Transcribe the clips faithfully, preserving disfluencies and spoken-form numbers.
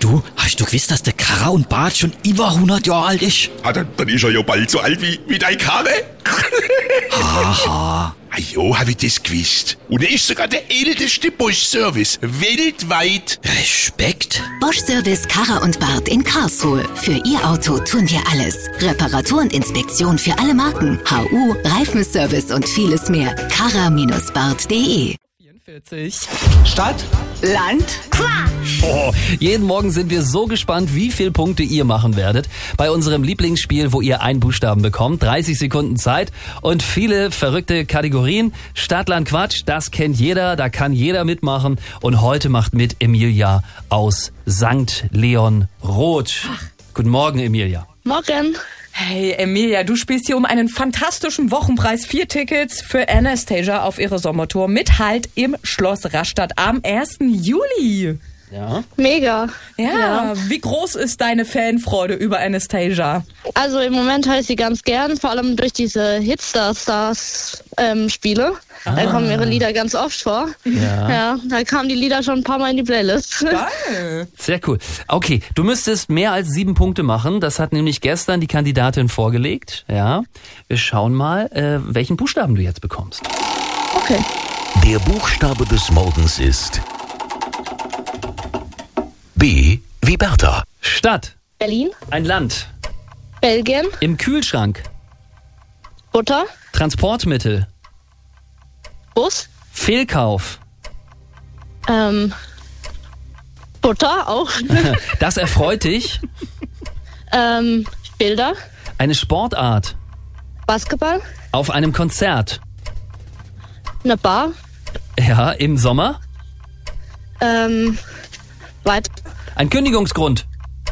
Du, hast du gewusst, dass der Karre und Bart schon über hundert Jahre alt ist? Ah, dann, dann ist er ja bald so alt wie, wie dein Karre. Haha. Ah jo, hab ich das gewusst. Und er ist sogar der älteste Bosch-Service weltweit. Respekt. Bosch-Service Karre und Bart in Karlsruhe. Für Ihr Auto tun wir alles. Reparatur und Inspektion für alle Marken. H U, Reifenservice und vieles mehr. karre Bindestrich bart punkt de. vierundvierzig. Stadt, Land, Oh, jeden Morgen sind wir so gespannt, wie viel Punkte ihr machen werdet. Bei unserem Lieblingsspiel, wo ihr einen Buchstaben bekommt. dreißig Sekunden Zeit und viele verrückte Kategorien. Stadt, Land, Quatsch, das kennt jeder, da kann jeder mitmachen. Und heute macht mit Emilia aus Sankt Leon Roth. Guten Morgen, Emilia. Morgen. Hey Emilia, du spielst hier um einen fantastischen Wochenpreis. Vier Tickets für Anastasia auf ihre Sommertour mit Halt im Schloss Rastatt am ersten Juli. Ja. Mega. Ja, Ja. Wie groß ist deine Fanfreude über Anastasia? Also im Moment höre ich sie ganz gern, vor allem durch diese Hitstar-Stars-Spiele. Da kommen ihre Lieder ganz oft vor. Ja. Ja, da kamen die Lieder schon ein paar Mal in die Playlist. Geil. Sehr cool. Okay, du müsstest mehr als sieben Punkte machen. Das hat nämlich gestern die Kandidatin vorgelegt. Ja, wir schauen mal, äh, welchen Buchstaben du jetzt bekommst. Okay. Der Buchstabe des Morgens ist B wie Bertha. Stadt. Berlin, Ein Land. Belgien, Im Kühlschrank. Butter, Transportmittel. Bus, Fehlkauf. ähm, Butter auch, Das erfreut dich. ähm, Bilder, Eine Sportart. Basketball, Auf einem Konzert. eine Bar, Ja, im Sommer. ähm, weiter, Ein Kündigungsgrund.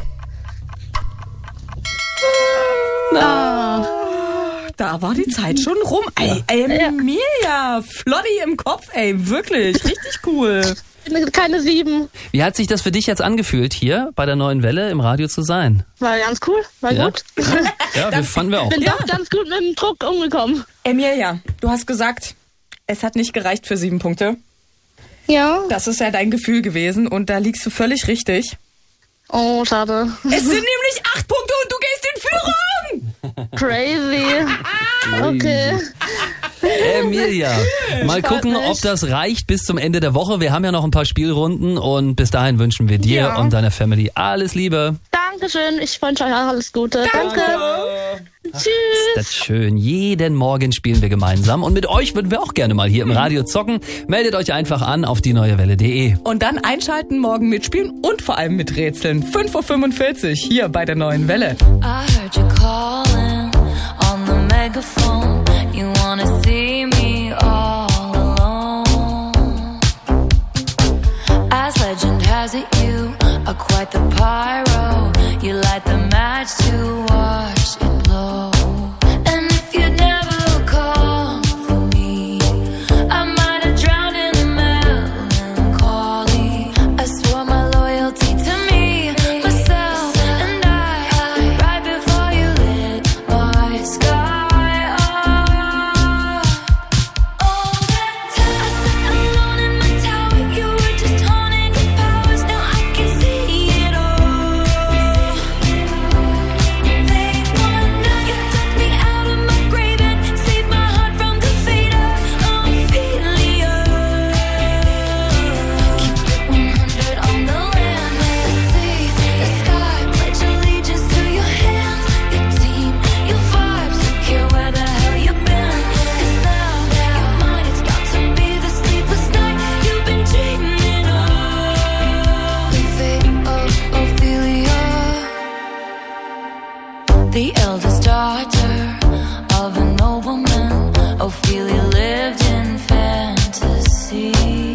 ah, Da war die Zeit schon rum. Ey, Emilia, Flotti im Kopf, ey, wirklich, richtig cool. keine sieben. Wie hat sich das für dich jetzt angefühlt, hier bei der Neuen Welle im Radio zu sein? War ganz cool, war Ja? gut. Ja, das fanden wir auch. Bin doch ganz gut mit dem Druck umgekommen. Emilia, du hast gesagt, es hat nicht gereicht für sieben Punkte. Ja. Das ist ja dein Gefühl gewesen und da liegst du völlig richtig. Oh, schade. Es sind nämlich acht Punkte und du gehst in Führung! Crazy. Okay. Emilia, mal gucken, mich. ob das reicht bis zum Ende der Woche. Wir haben ja noch ein paar Spielrunden und bis dahin wünschen wir dir Ja. und deiner Family alles Liebe. Dankeschön. Ich wünsche euch alles Gute. Danke. Tschüss. Das ist schön. Jeden Morgen spielen wir gemeinsam und mit euch würden wir auch gerne mal hier im Radio zocken. Meldet euch einfach an auf die neue welle punkt de. Und dann einschalten, morgen mitspielen und vor allem miträtseln. fünf Uhr fünfundvierzig hier bei der Neuen Welle. I heard you calling on the megaphone. You wanna see me all alone. As legend has it, you are quite the pyro. You light the match to watch it blow. And if you'd never call for me, I might have drowned in the melancholy. I swore my loyalty to me, myself, and I, right before you lit my sky up. All that time I sat alone in my tower, you were just haunting your powers. Now I can see it all. Late one night, you took me out of my grave and saved my heart from the fate of Ophelia. Keep it one hundred on the land, the sea, the sky. Pledge allegiance to your hands, your team, your vibes. Don't care where the hell you've been, 'cause now you're mine. It's about to be the sleepless night you've been dreaming of. The fate of Ophelia, the eldest daughter of a nobleman. Ophelia lived in fantasy,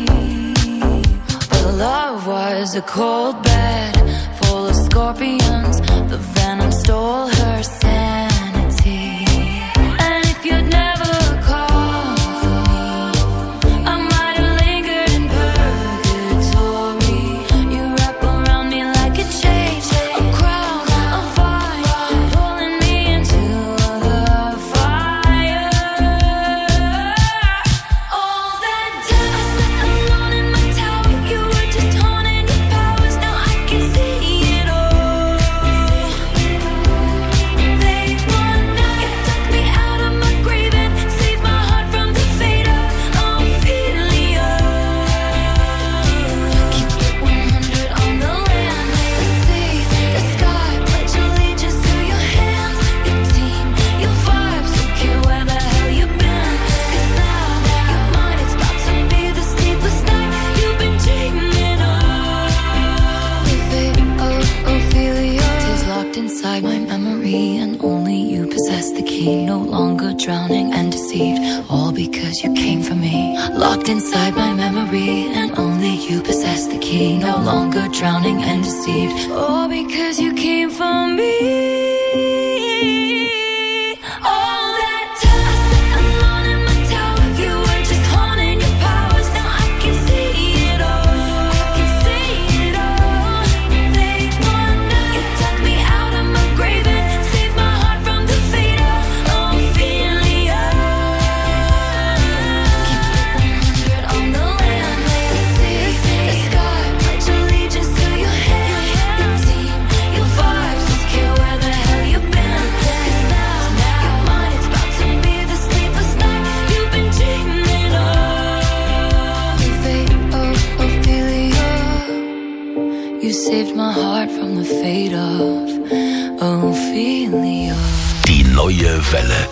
but love was a cold bed full of scorpions. The venom stole her sanity. And if you'd never called for me, I might have lingered in purgatory. You wrap around me like a chain, a crown, a vine, pulling me into the fire. All that time I sat alone in my tower, you were just haunting your powers. Now I can see inside my memory, and only you possess the key. No longer drowning and deceived, all because you came for me. Locked inside my memory, and only you possess the key. No longer drowning and deceived, all because you came for me. Saved my heart from the fate of Ophelia. Die neue Welle.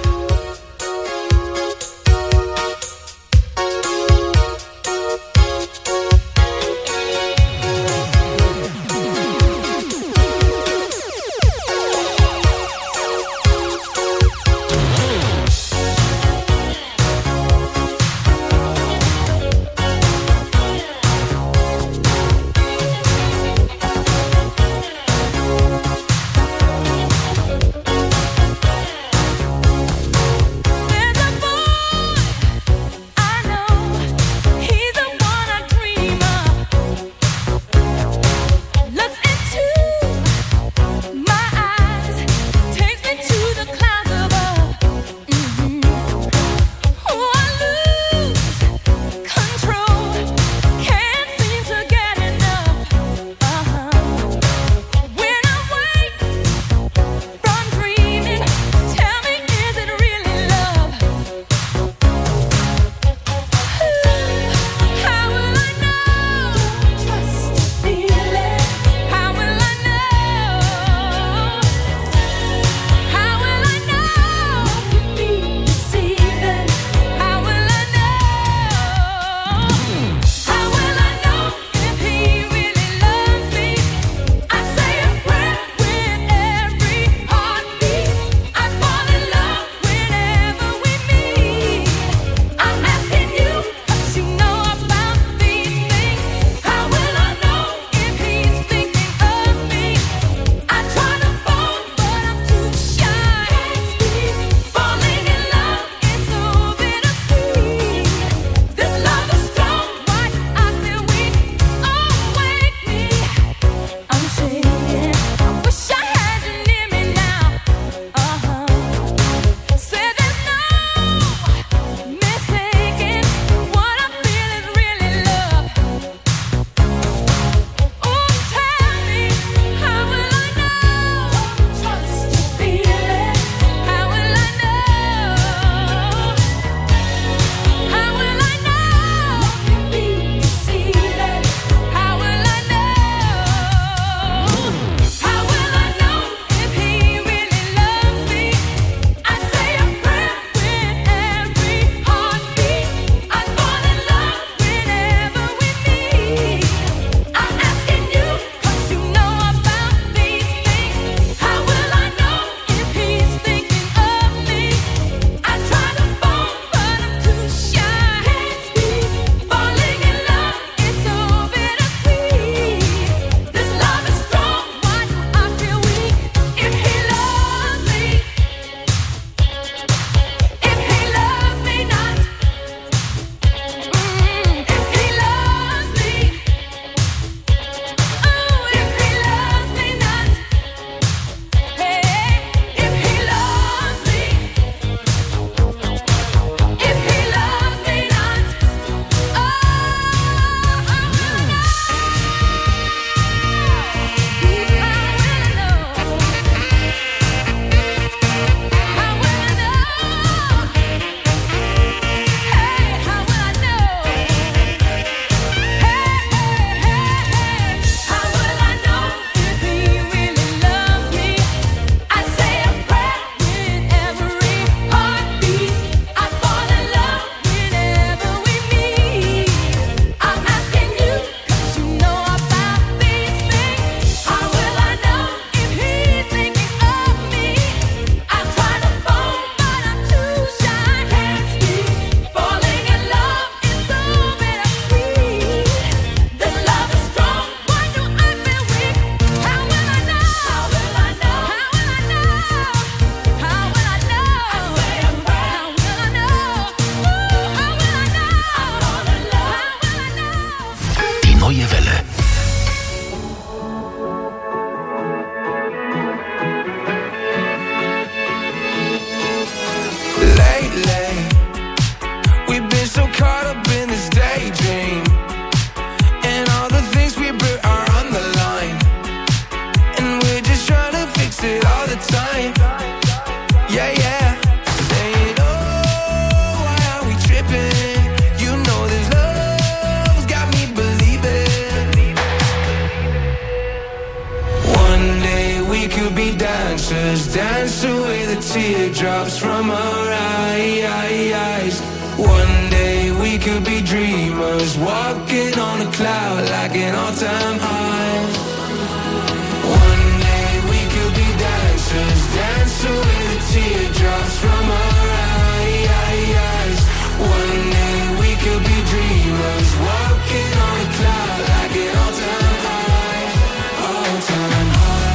could be dancers, dancing with the teardrops from our eyes. One day we could be dreamers, walking on a cloud like an all-time high. One day we could be dancers, dancing with the teardrops from our eyes. One day we could be dreamers, walking on a cloud like an all-time high, all-time high.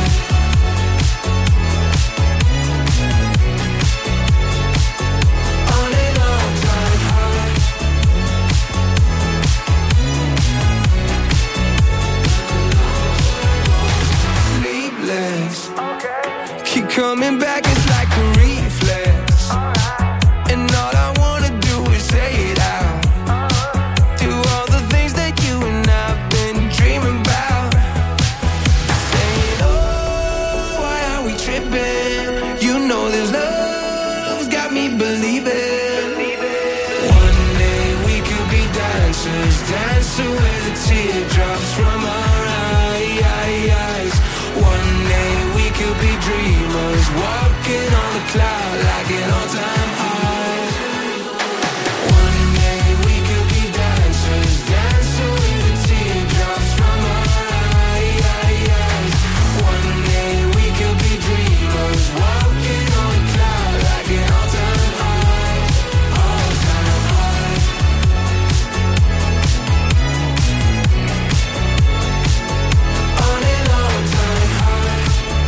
On an all-time high. Sleepless, keep coming back, it's like a reflex. And all I wanna do is say it out. Do all the things that you and I've been dreaming about. Saying, oh, why are we tripping? You know this love's got me believing. One day we could be dancers, dancing with the teardrops from our eyes. One day we could be dreamers, walking on a cloud like an all-time high. One day we could be dancers, dancing with the teardrops from our eyes. One day we could be dreamers, walking on a cloud like an all-time high, all-time high. On an all-time high.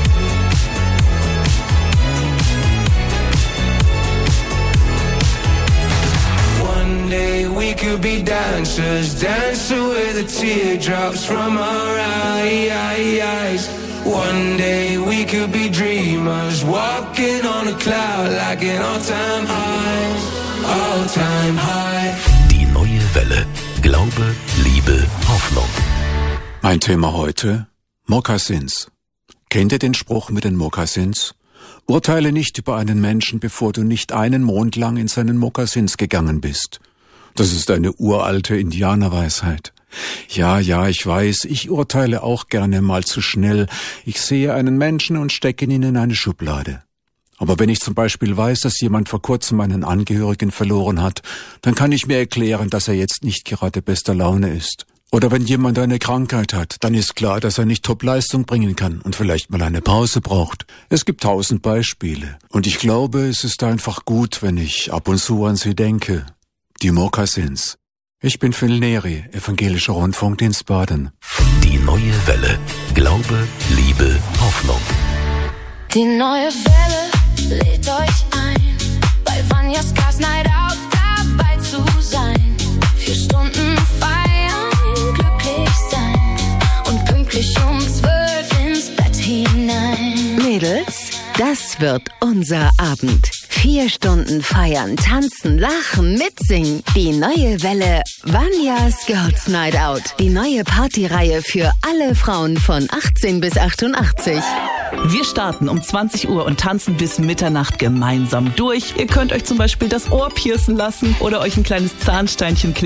One day we could be dancers, dancing with the teardrops from our eyes. One day we could be dreamers, walking on a cloud like an all-time high, all-time high. Die neue Welle. Glaube, Liebe, Hoffnung. Mein Thema heute: Mokassins. Kennt ihr den Spruch mit den Mokassins? Urteile nicht über einen Menschen, bevor du nicht einen Mond lang in seinen Mokassins gegangen bist. Das ist eine uralte Indianerweisheit. Ja, ja, ich weiß, ich urteile auch gerne mal zu schnell. Ich sehe einen Menschen und stecke ihn in eine Schublade. Aber wenn ich zum Beispiel weiß, dass jemand vor kurzem einen Angehörigen verloren hat, dann kann ich mir erklären, dass er jetzt nicht gerade bester Laune ist. Oder wenn jemand eine Krankheit hat, dann ist klar, dass er nicht Top-Leistung bringen kann und vielleicht mal eine Pause braucht. Es gibt tausend Beispiele. Und ich glaube, es ist einfach gut, wenn ich ab und zu an sie denke. Die Mokassins. Ich bin Phil Neri, Evangelischer Rundfunkdienst Baden. Die neue Welle. Glaube, Liebe, Hoffnung. Die neue Welle lädt euch ein, bei Vanjas Cars Night Out dabei zu sein. Vier Stunden feiern, glücklich sein und pünktlich um zwölf ins Bett hinein. Mädels, das wird unser Abend. Vier Stunden feiern, tanzen, lachen, mitsingen. Die neue Welle Vanjas Girls Night Out. Die neue Partyreihe für alle Frauen von achtzehn bis achtundachtzig. Wir starten um zwanzig Uhr und tanzen bis Mitternacht gemeinsam durch. Ihr könnt euch zum Beispiel das Ohr piercen lassen oder euch ein kleines Zahnsteinchen kleben